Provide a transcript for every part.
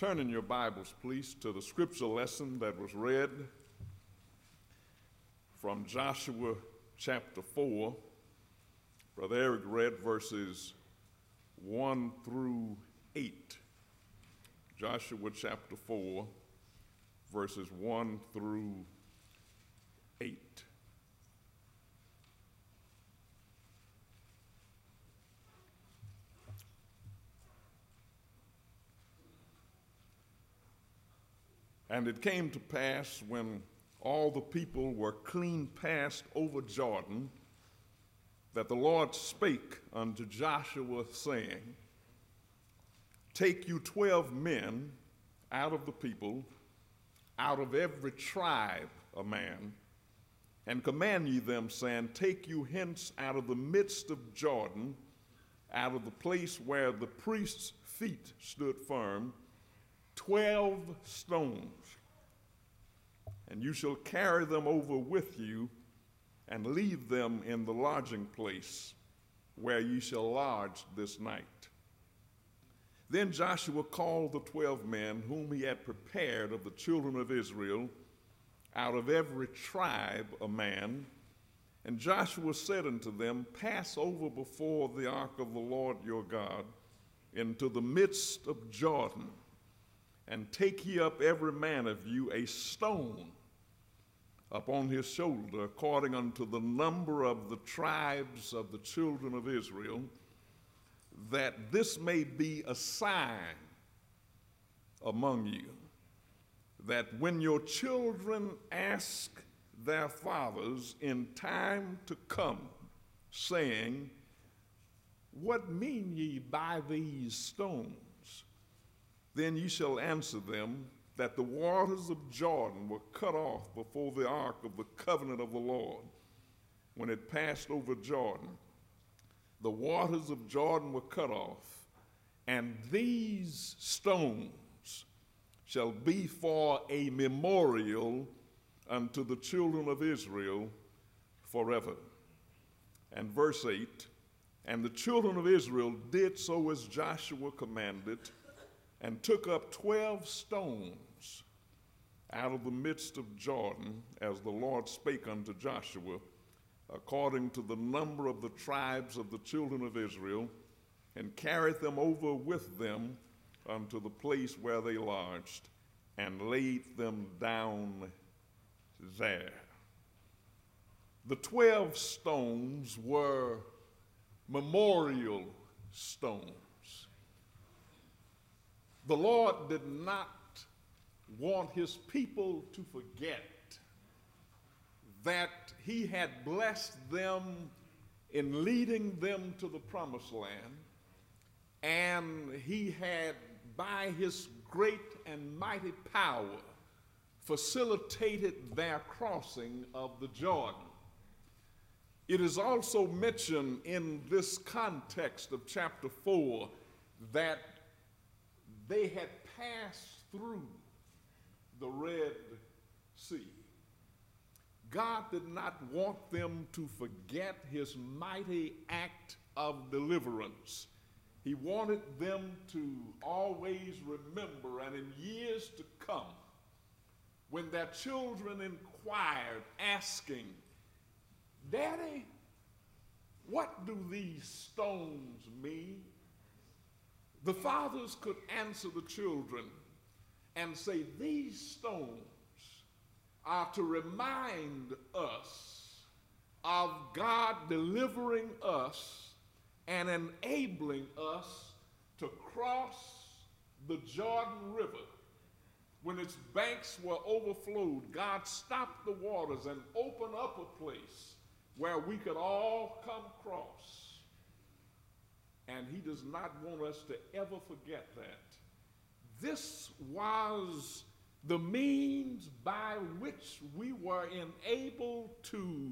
Turn in your Bibles, please, to the scripture lesson that was read from Joshua chapter 4. Brother Eric read verses 1 through 8. Joshua chapter 4, verses 1 through 8. And it came to pass, when all the people were clean passed over Jordan, that the Lord spake unto Joshua, saying, Take you 12 men out of the people, out of every tribe a man, and command ye them, saying, Take you hence out of the midst of Jordan, out of the place where the priest's feet stood firm, 12 stones, and you shall carry them over with you, and leave them in the lodging place where ye shall lodge this night. Then Joshua called the 12 men whom he had prepared of the children of Israel, out of every tribe a man. And Joshua said unto them, Pass over before the ark of the Lord your God into the midst of Jordan, and take ye up every man of you a stone upon his shoulder, according unto the number of the tribes of the children of Israel, that this may be a sign among you, that when your children ask their fathers in time to come, saying, What mean ye by these stones? Then ye shall answer them, that the waters of Jordan were cut off before the ark of the covenant of the Lord, when it passed over Jordan. The waters of Jordan were cut off, and these stones shall be for a memorial unto the children of Israel forever. And verse 8, And the children of Israel did so as Joshua commanded, and took up 12 stones out of the midst of Jordan, as the Lord spake unto Joshua, according to the number of the tribes of the children of Israel, and carried them over with them unto the place where they lodged, and laid them down there. The 12 stones were memorial stones. The Lord did not want his people to forget that he had blessed them in leading them to the promised land, and he had, by his great and mighty power, facilitated their crossing of the Jordan. It is also mentioned in this context of chapter 4 that they had passed through the Red Sea. God did not want them to forget his mighty act of deliverance. He wanted them to always remember, and in years to come, when their children inquired, asking, Daddy, what do these stones mean? The fathers could answer the children and say, These stones are to remind us of God delivering us and enabling us to cross the Jordan River. When its banks were overflowed, God stopped the waters and opened up a place where we could all come across. And he does not want us to ever forget that. This was the means by which we were enabled to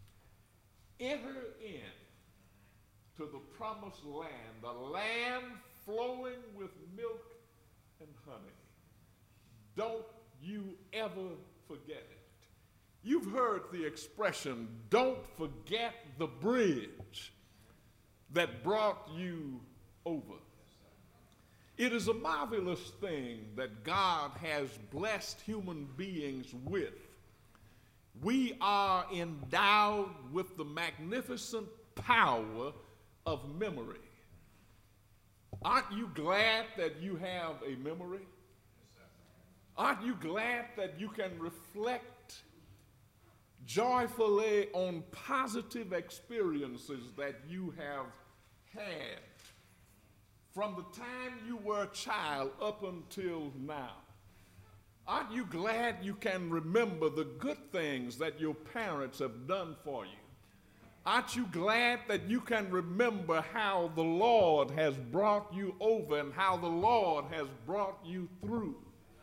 enter in to the promised land, the land flowing with milk and honey. Don't you ever forget it. You've heard the expression, don't forget the bridge that brought you over. It is a marvelous thing that God has blessed human beings with. We are endowed with the magnificent power of memory. Aren't you glad that you have a memory? Aren't you glad that you can reflect joyfully on positive experiences that you have had from the time you were a child up until now? Aren't you glad you can remember the good things that your parents have done for you? Aren't you glad that you can remember how the Lord has brought you over and how the Lord has brought you through?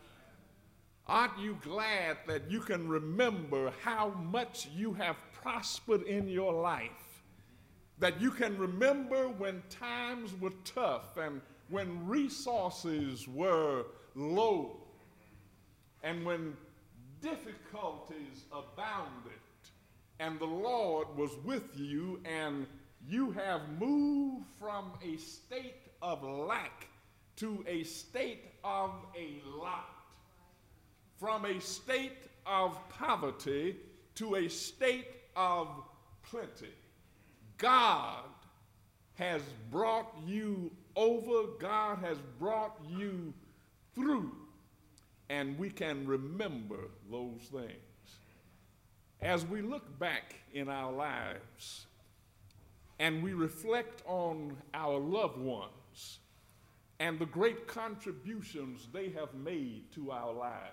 Aren't you glad that you can remember how much you have prospered in your life? That you can remember when times were tough and when resources were low and when difficulties abounded and the Lord was with you and you have moved from a state of lack to a state of a lot. From a state of poverty to a state of plenty. God has brought you over, God has brought you through, and we can remember those things. As we look back in our lives and we reflect on our loved ones and the great contributions they have made to our lives,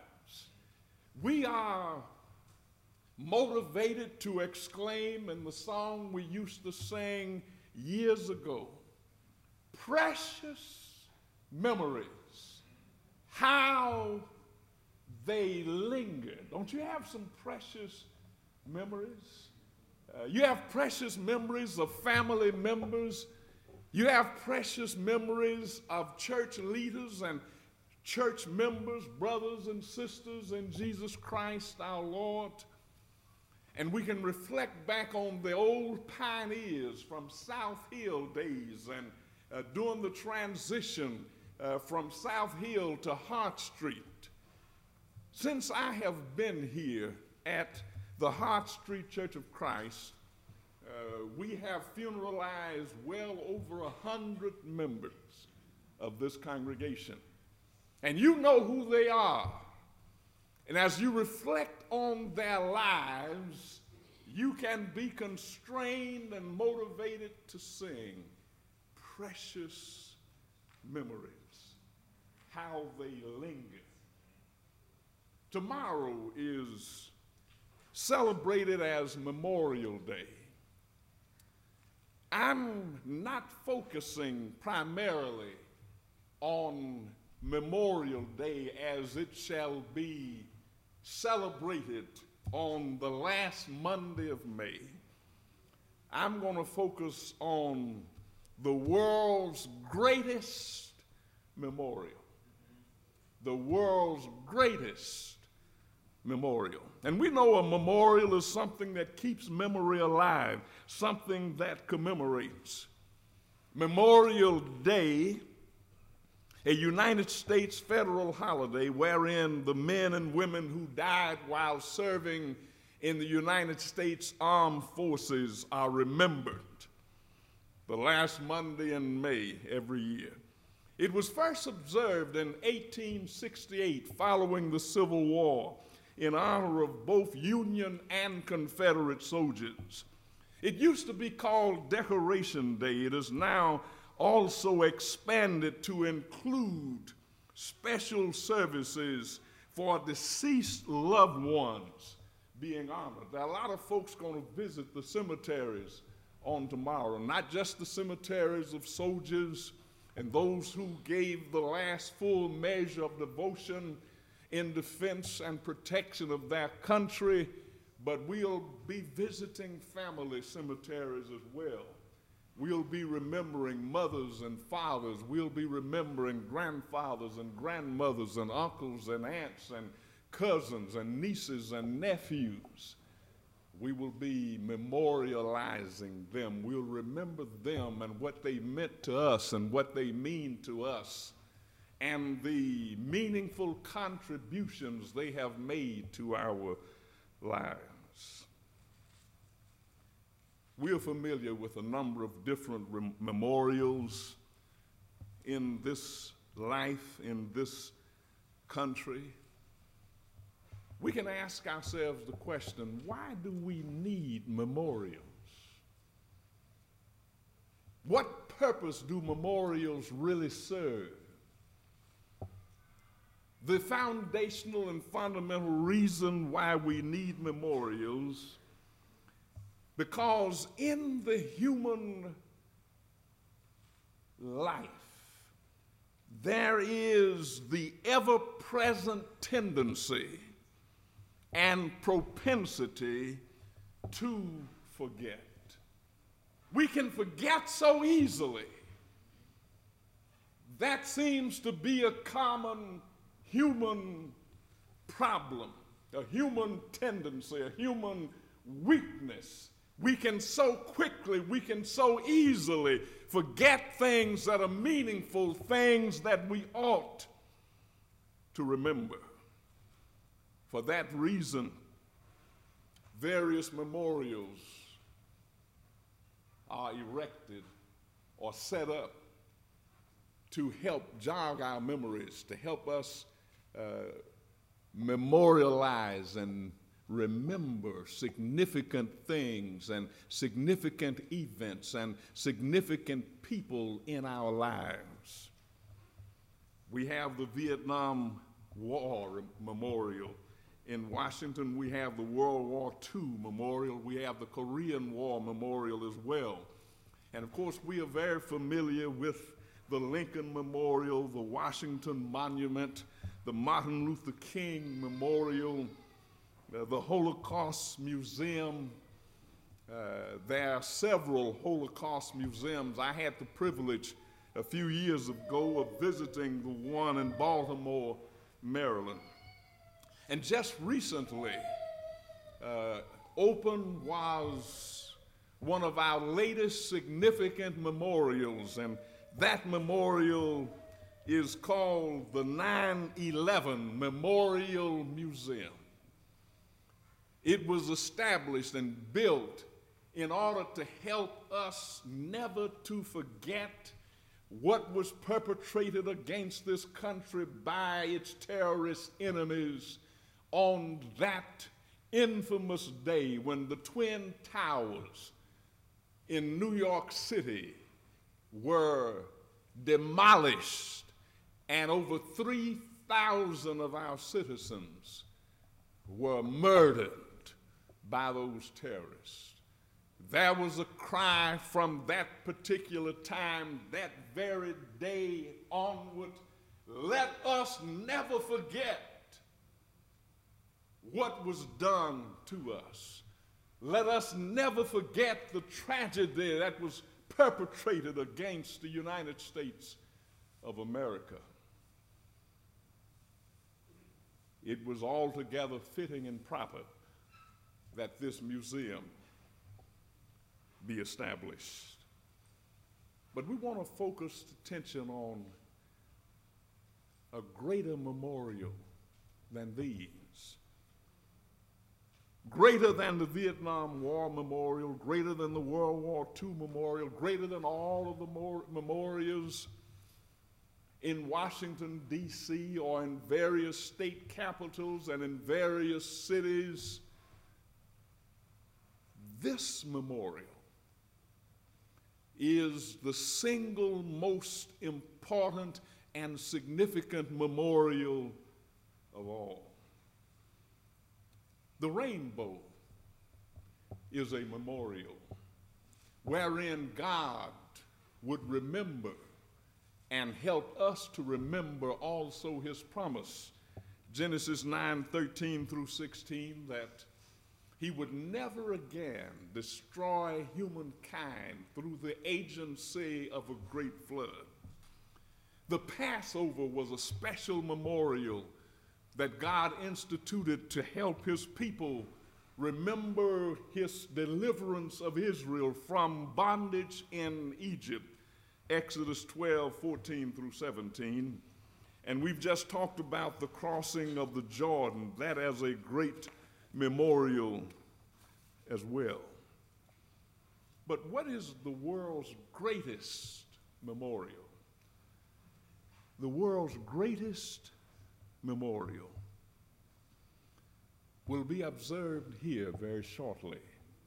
we are motivated to exclaim in the song we used to sing years ago, precious memories, how they linger. Don't you have some precious memories? You have precious memories of family members. You have precious memories of church leaders and church members, brothers and sisters in Jesus Christ our Lord. And we can reflect back on the old pioneers from South Hill days and during the transition from South Hill to Hart Street. Since I have been here at the Hart Street Church of Christ, we have funeralized well over 100 members of this congregation. And you know who they are. And as you reflect on their lives, you can be constrained and motivated to sing precious memories, how they linger. Tomorrow is celebrated as Memorial Day. I'm not focusing primarily on Memorial Day as it shall be celebrated on the last Monday of May. I'm going to focus on the world's greatest memorial. The world's greatest memorial. And we know a memorial is something that keeps memory alive, something that commemorates. Memorial Day, a United States federal holiday wherein the men and women who died while serving in the United States Armed Forces are remembered. The last Monday in May every year. It was first observed in 1868 following the Civil War in honor of both Union and Confederate soldiers. It used to be called Decoration Day. It is now also expanded to include special services for deceased loved ones being honored. There are a lot of folks going to visit the cemeteries on tomorrow, not just the cemeteries of soldiers and those who gave the last full measure of devotion in defense and protection of their country, but we'll be visiting family cemeteries as well. We'll be remembering mothers and fathers. We'll be remembering grandfathers and grandmothers and uncles and aunts and cousins and nieces and nephews. We will be memorializing them. We'll remember them and what they meant to us and what they mean to us and the meaningful contributions they have made to our lives. We are familiar with a number of different memorials in this life, in this country. We can ask ourselves the question, why do we need memorials? What purpose do memorials really serve? The foundational and fundamental reason why we need memorials, because in the human life, there is the ever-present tendency and propensity to forget. We can forget so easily. That seems to be a common human problem, a human tendency, a human weakness. We can so quickly, we can so easily forget things that are meaningful, things that we ought to remember. For that reason, various memorials are erected or set up to help jog our memories, to help us memorialize and remember significant things and significant events and significant people in our lives. We have the Vietnam War Memorial. In Washington, we have the World War II Memorial. We have the Korean War Memorial as well. And of course, we are very familiar with the Lincoln Memorial, the Washington Monument, the Martin Luther King Memorial, the Holocaust Museum. There are several Holocaust museums. I had the privilege a few years ago of visiting the one in Baltimore, Maryland. And just recently, opened was one of our latest significant memorials, and that memorial is called the 9/11 Memorial Museum. It was established and built in order to help us never to forget what was perpetrated against this country by its terrorist enemies on that infamous day when the Twin Towers in New York City were demolished and over 3,000 of our citizens were murdered by those terrorists. There was a cry from that particular time, that very day onward, let us never forget what was done to us. Let us never forget the tragedy that was perpetrated against the United States of America. It was altogether fitting and proper that this museum be established. But we want to focus attention on a greater memorial than these. Greater than the Vietnam War Memorial, greater than the World War II Memorial, greater than all of the memorials in Washington, D.C., or in various state capitals and in various cities. This memorial is the single most important and significant memorial of all. The rainbow is a memorial wherein God would remember and help us to remember also his promise. Genesis 9:13 through 16, that he would never again destroy humankind through the agency of a great flood. The Passover was a special memorial that God instituted to help his people remember his deliverance of Israel from bondage in Egypt, Exodus 12:14 through 17. And we've just talked about the crossing of the Jordan, that as a great memorial as well. But what is the world's greatest memorial? The world's greatest memorial will be observed here very shortly.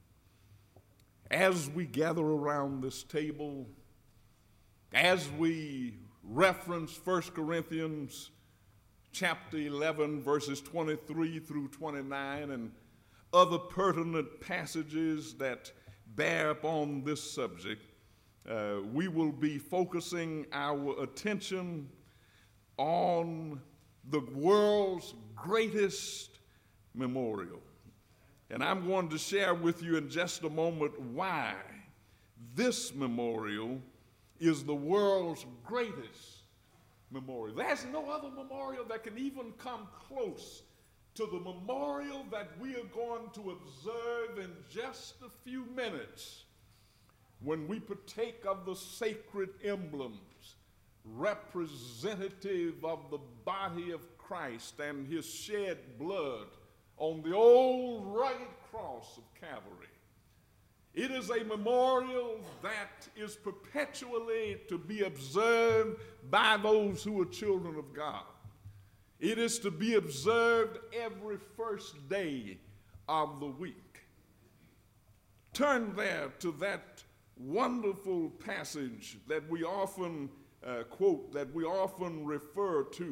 As we gather around this table, as we reference 1 Corinthians chapter 11, verses 23 through 29, and other pertinent passages that bear upon this subject, we will be focusing our attention on the world's greatest memorial. And I'm going to share with you in just a moment why this memorial is the world's greatest memorial. There's no other memorial that can even come close to the memorial that we are going to observe in just a few minutes when we partake of the sacred emblems representative of the body of Christ and his shed blood on the old rugged cross of Calvary. It is a memorial that is perpetually to be observed by those who are children of God. It is to be observed every first day of the week. Turn there to that wonderful passage that we often quote, that we often refer to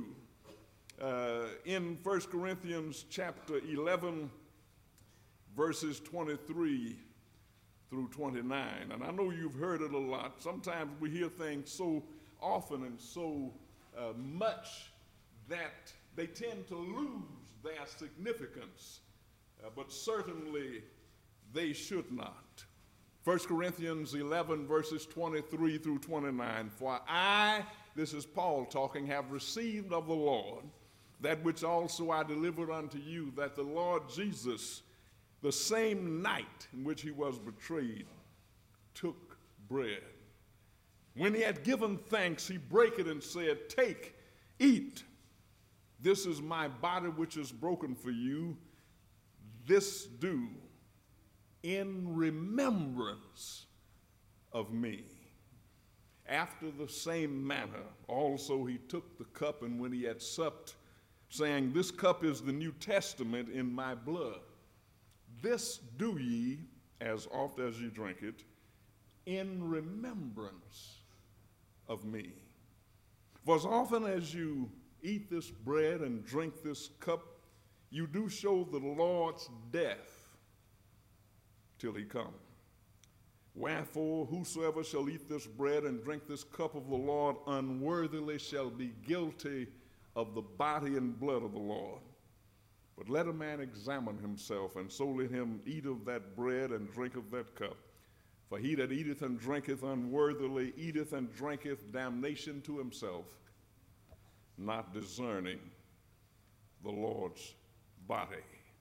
in 1 Corinthians chapter 11, verses 23 through 29. And I know you've heard it a lot. Sometimes we hear things so often and so much that they tend to lose their significance, but certainly they should not. 1 Corinthians 11, verses 23 through 29. For I, this is Paul talking, have received of the Lord that which also I delivered unto you, that the Lord Jesus, the same night in which he was betrayed, took bread. When he had given thanks, he brake it and said, Take, eat. This is my body which is broken for you. This do in remembrance of me. After the same manner, also he took the cup, and when he had supped, saying, This cup is the New Testament in my blood. This do ye, as oft as ye drink it, in remembrance of me. For as often as you eat this bread and drink this cup, you do show the Lord's death till he come. Wherefore, whosoever shall eat this bread and drink this cup of the Lord unworthily shall be guilty of the body and blood of the Lord. But let a man examine himself, and so let him eat of that bread and drink of that cup. For he that eateth and drinketh unworthily eateth and drinketh damnation to himself, not discerning the Lord's body.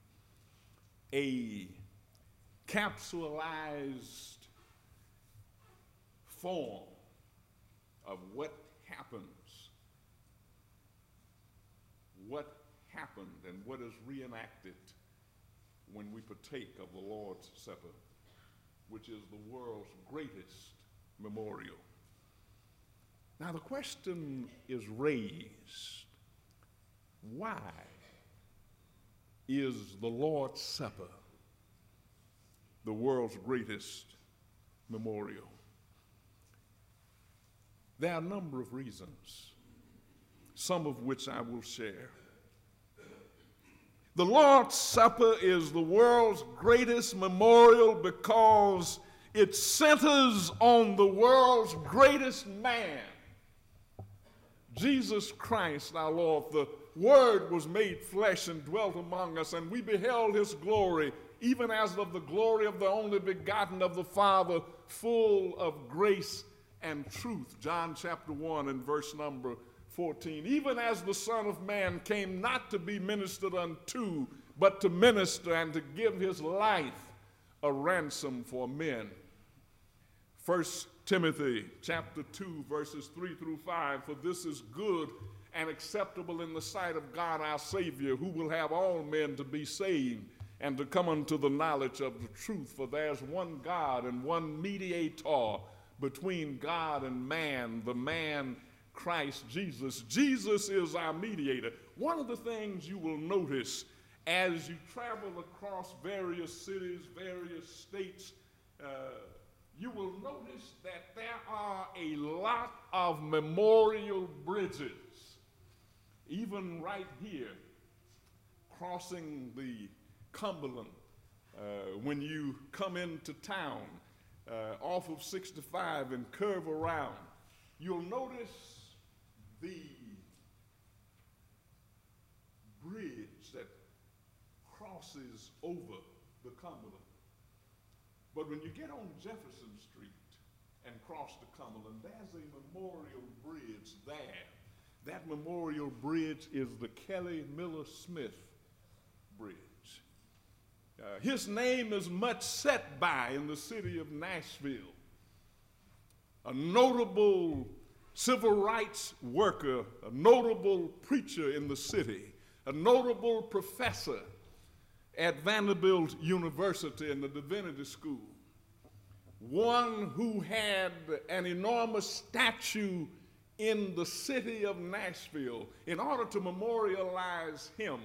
A capsulized form of what happened and what is reenacted when we partake of the Lord's Supper, which is the world's greatest memorial. Now the question is raised, why is the Lord's Supper the world's greatest memorial? There are a number of reasons, some of which I will share. The Lord's Supper is the world's greatest memorial because it centers on the world's greatest man, Jesus Christ our Lord. The Word was made flesh and dwelt among us, and we beheld his glory, even as of the glory of the only begotten of the Father, full of grace and truth. John chapter 1 and verse number 14. Even as the Son of Man came not to be ministered unto, but to minister and to give his life a ransom for men. 1 Timothy chapter 2 verses 3 through 5. For this is good and acceptable in the sight of God our Savior, who will have all men to be saved and to come unto the knowledge of the truth. For there's one God and one mediator between God and man, the man Christ Jesus. Jesus is our mediator. One of the things you will notice as you travel across various cities, various states, you will notice that there are a lot of memorial bridges, even right here, crossing the Cumberland. When you come into town off of 65 and curve around, you'll notice the bridge that crosses over the Cumberland. But when you get on Jefferson Street and cross the Cumberland, there's a memorial bridge there. That memorial bridge is the Kelly Miller Smith Bridge. His name is much set by in the city of Nashville. A notable civil rights worker, a notable preacher in the city, a notable professor at Vanderbilt University in the Divinity School, one who had an enormous statue in the city of Nashville. In order to memorialize him,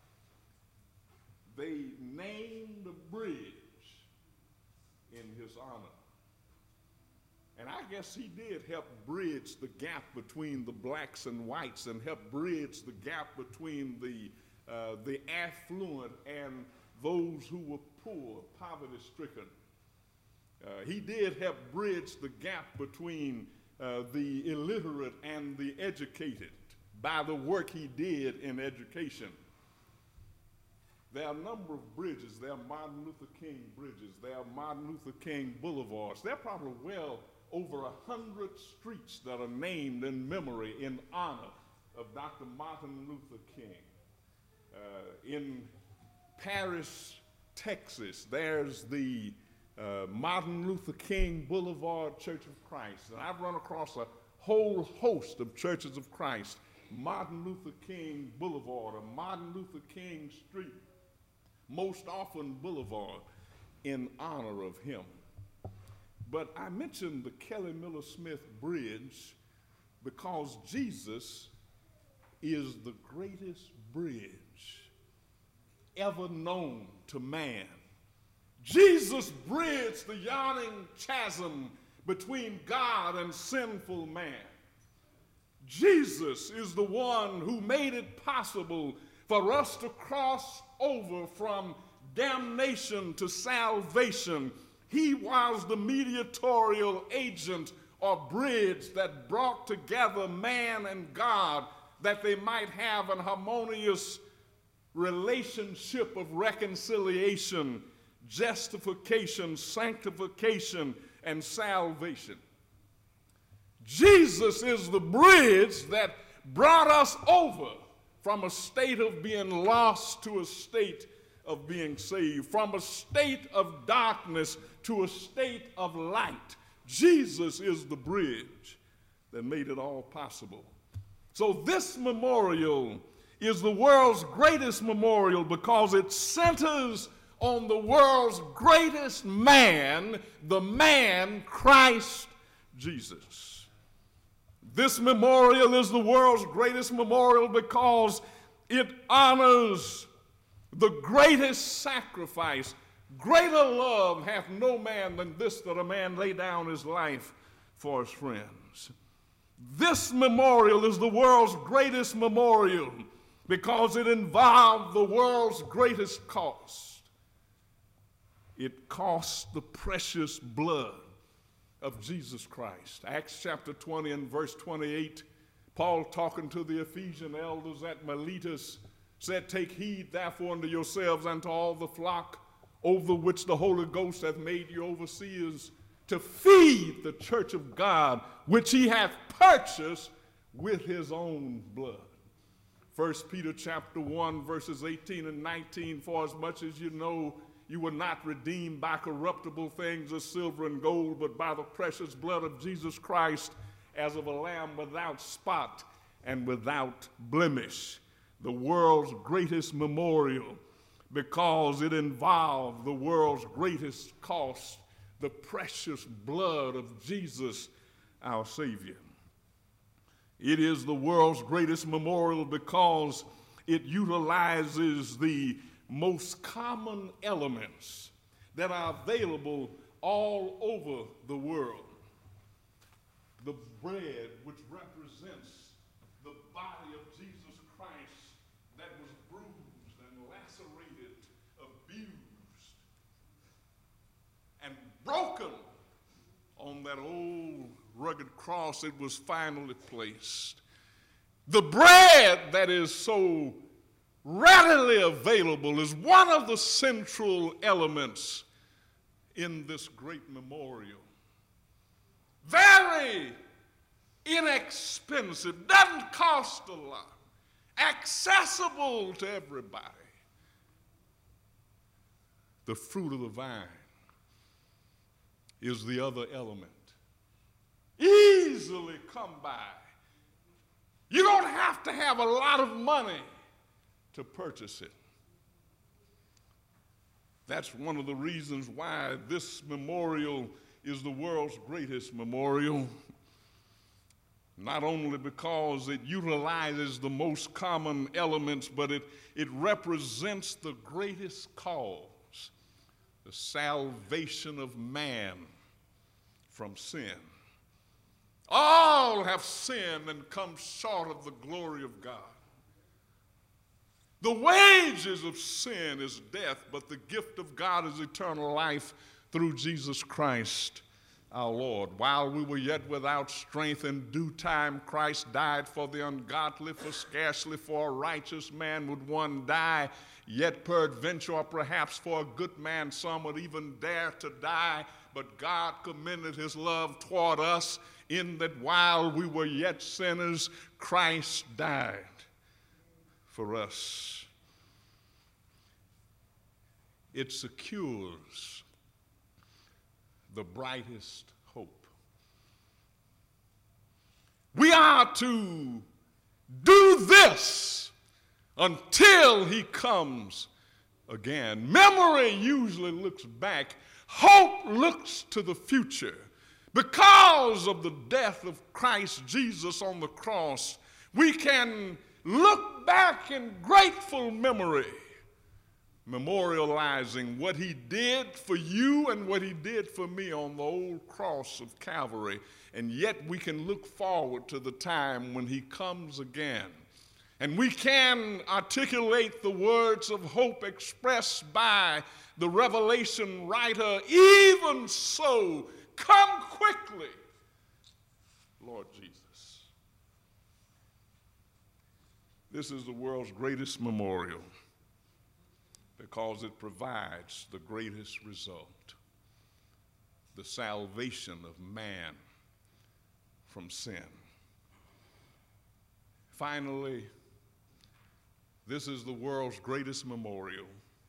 they named a bridge in his honor. And I guess he did help bridge the gap between the blacks and whites and help bridge the gap between the affluent and those who were poor, poverty-stricken. He did help bridge the gap between the illiterate and the educated by the work he did in education. There are a number of bridges. There are Martin Luther King bridges. There are Martin Luther King boulevards. There are probably well over 100 streets that are named in memory, in honor of Dr. Martin Luther King. In Paris, Texas, there's the Martin Luther King Boulevard Church of Christ. And I've run across a whole host of churches of Christ, Martin Luther King Boulevard or Martin Luther King Street, most often Boulevard, in honor of him. But I mentioned the Kelly Miller Smith Bridge because Jesus is the greatest bridge ever known to man. Jesus bridged the yawning chasm between God and sinful man. Jesus is the one who made it possible for us to cross over from damnation to salvation. He was the mediatorial agent or bridge that brought together man and God, that they might have an harmonious relationship of reconciliation, justification, sanctification, and salvation. Jesus is the bridge that brought us over from a state of being lost to a state of being saved, from a state of darkness to a state of light. Jesus is the bridge that made it all possible. So this memorial is the world's greatest memorial because it centers on the world's greatest man, the man Christ Jesus. This memorial is the world's greatest memorial because it honors the greatest sacrifice. Greater love hath no man than this, that a man lay down his life for his friends. This memorial is the world's greatest memorial because it involved the world's greatest cost. It cost the precious blood of Jesus Christ. Acts chapter 20 and verse 28, Paul, talking to the Ephesian elders at Miletus, said, "Take heed therefore unto yourselves and to all the flock over which the Holy Ghost hath made you overseers, to feed the church of God, which he hath purchased with his own blood." 1 Peter chapter 1 verses 18 and 19, "For as much as you know you were not redeemed by corruptible things as silver and gold, but by the precious blood of Jesus Christ, as of a lamb without spot and without blemish. The world's greatest memorial, because it involved the world's greatest cost, the precious blood of Jesus, our Savior. It is the world's greatest memorial because it utilizes the most common elements that are available all over the world. The bread, which represents the body of Jesus Christ that was bruised and lacerated, abused, and broken on that old rugged cross, it was finally placed. The bread that is so readily available is one of the central elements in this great memorial. Very inexpensive, doesn't cost a lot, accessible to everybody. The fruit of the vine is the other element. Easily come by. You don't have to have a lot of money to purchase it. That's one of the reasons why this memorial is the world's greatest memorial. Not only because it utilizes the most common elements, but it represents the greatest cause, the salvation of man from sin. All have sinned and come short of the glory of God. The wages of sin is death, but the gift of God is eternal life through Jesus Christ our Lord. While we were yet without strength, in due time Christ died for the ungodly, for scarcely for a righteous man would one die, yet peradventure or perhaps for a good man some would even dare to die. But God commended his love toward us in that while we were yet sinners, Christ died for us. It secures the brightest hope. We are to do this until he comes again. Memory usually looks back. Hope looks to the future. Because of the death of Christ Jesus on the cross, we can look back in grateful memory, memorializing what he did for you and what he did for me on the old cross of Calvary. And yet we can look forward to the time when he comes again. And we can articulate the words of hope expressed by the Revelation writer, even so, come quickly, Lord Jesus. This is the world's greatest memorial because it provides the greatest result, the salvation of man from sin. Finally, this is the world's greatest memorial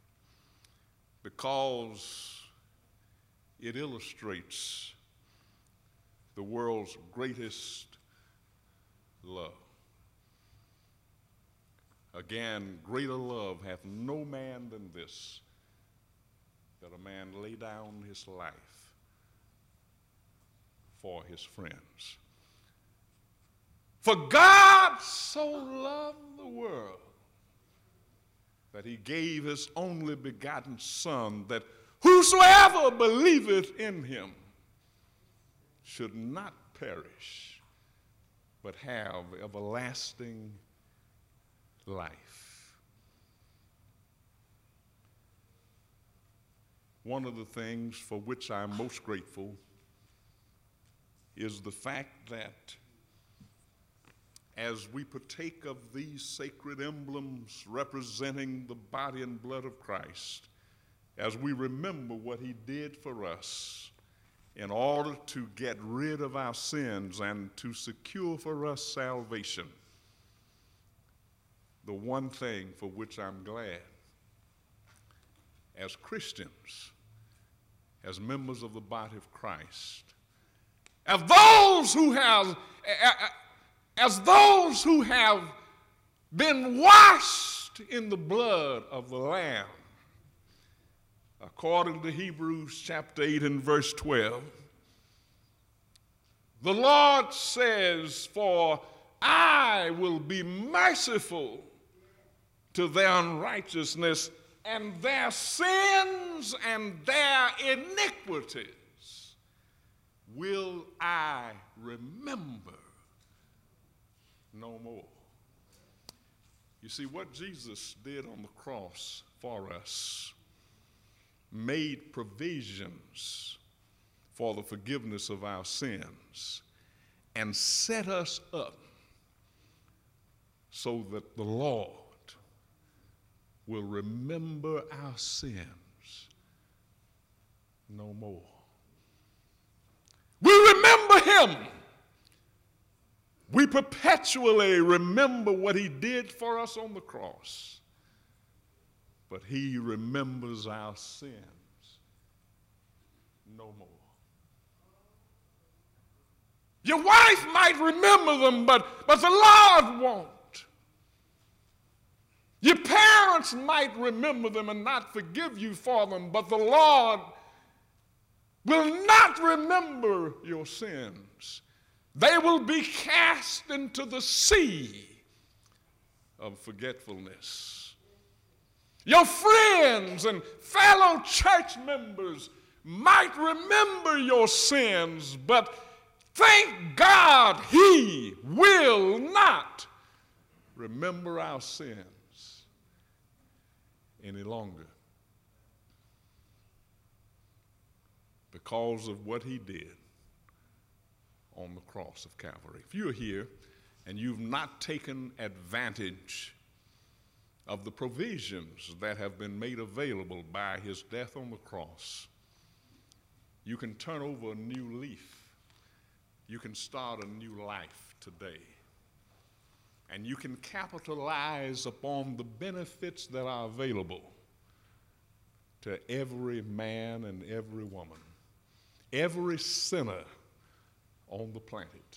because it illustrates the world's greatest love. Again, greater love hath no man than this, that a man lay down his life for his friends. For God so loved the world that he gave his only begotten Son, that whosoever believeth in him should not perish, but have everlasting life. One of the things for which I'm most grateful is the fact that as we partake of these sacred emblems representing the body and blood of Christ, as we remember what he did for us in order to get rid of our sins and to secure for us salvation, the one thing for which I'm glad as Christians, as members of the body of Christ, as those who have as those who have been washed in the blood of the Lamb. According to Hebrews chapter 8 and verse 12, the Lord says, "For I will be merciful to their unrighteousness, and their sins and their iniquities will I remember no more." You see, what Jesus did on the cross for us made provisions for the forgiveness of our sins and set us up so that the Lord will remember our sins no more. We remember him. We perpetually remember what he did for us on the cross. But he remembers our sins no more. Your wife might remember them, but the Lord won't. Your parents might remember them and not forgive you for them, but the Lord will not remember your sins. They will be cast into the sea of forgetfulness. Your friends and fellow church members might remember your sins, but thank God he will not remember our sins any longer because of what he did on the cross of Calvary. If you're here and you've not taken advantage of the provisions that have been made available by his death on the cross, you can turn over a new leaf. You can start a new life today. And you can capitalize upon the benefits that are available to every man and every woman, every sinner on the planet.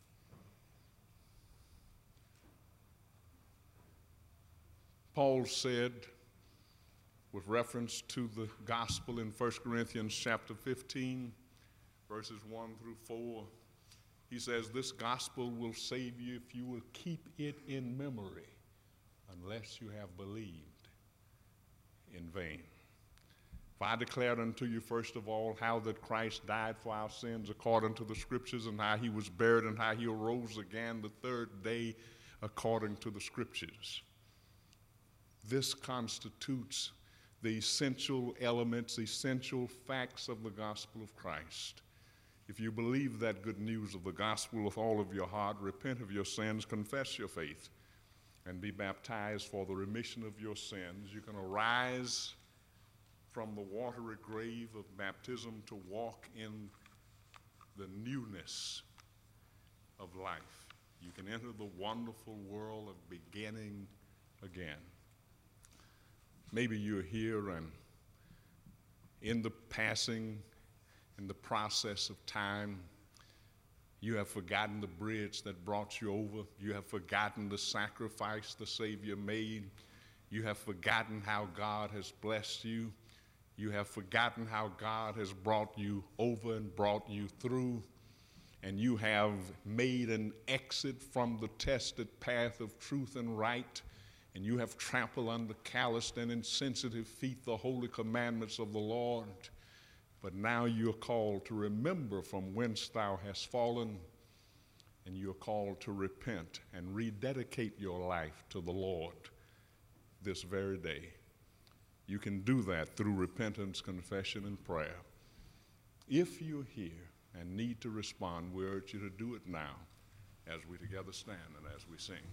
Paul said, with reference to the gospel in 1 Corinthians chapter 15, verses 1 through 4, he says, "This gospel will save you if you will keep it in memory, unless you have believed in vain. For I declared unto you first of all how that Christ died for our sins according to the scriptures, and how he was buried, and how he arose again the third day according to the scriptures." This constitutes the essential elements, essential facts of the gospel of Christ. If you believe that good news of the gospel with all of your heart, repent of your sins, confess your faith, and be baptized for the remission of your sins, you can arise from the watery grave of baptism to walk in the newness of life. You can enter the wonderful world of beginning again. Maybe you're here and in the process of time, you have forgotten the bridge that brought you over. You have forgotten the sacrifice the Savior made. You have forgotten how God has blessed you. You have forgotten how God has brought you over and brought you through. And you have made an exit from the tested path of truth and right. And you have trampled under calloused and insensitive feet the holy commandments of the Lord. But now you're called to remember from whence thou hast fallen, and you're called to repent and rededicate your life to the Lord this very day. You can do that through repentance, confession, and prayer. If you're here and need to respond, we urge you to do it now as we together stand and as we sing.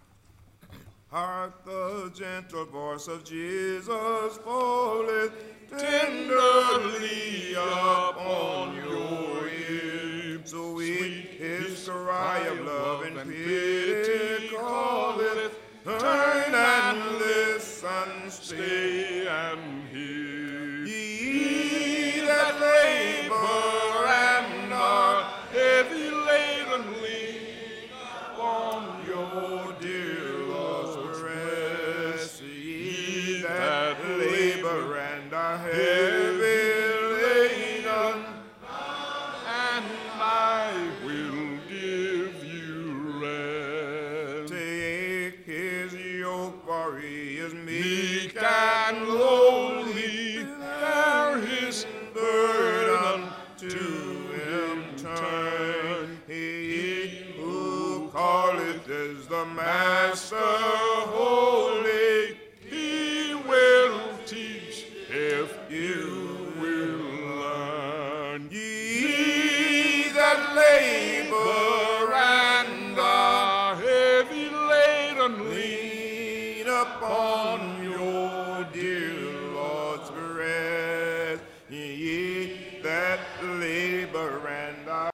Hark, the gentle voice of Jesus falleth tenderly upon your ear. Sweet his cry of love and pity calleth. Turn and listen, stay and hear. Ye that labor and are heavy laden, lean upon is the Master holy. He will teach if you will learn. Ye that labor and are heavy laden, lean upon